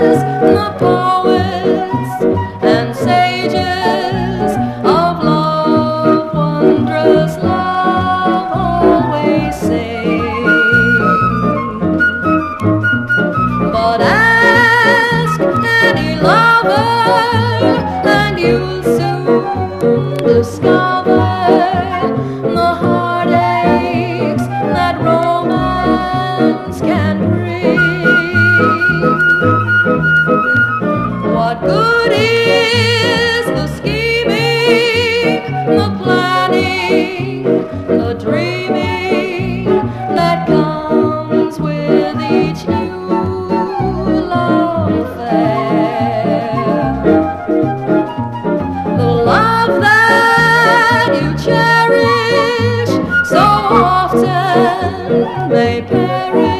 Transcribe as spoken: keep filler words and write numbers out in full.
the poets and sages of love, wondrous love, always sing. But ask any lover, and you'll soon discover the heartaches that romance can bring. What good is the scheming, the planning, the dreaming that comes with each new love affair? The love that you cherish so often may perish